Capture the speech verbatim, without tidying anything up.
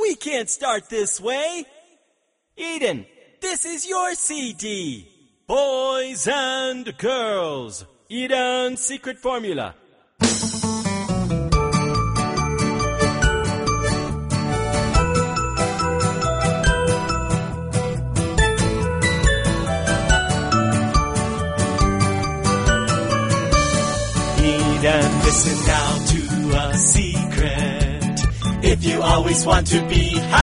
We can't start this way. Eden, this is your C D. Boys and girls, Eden's secret formula. Eden, listen now to a secret. If you always want to be happy,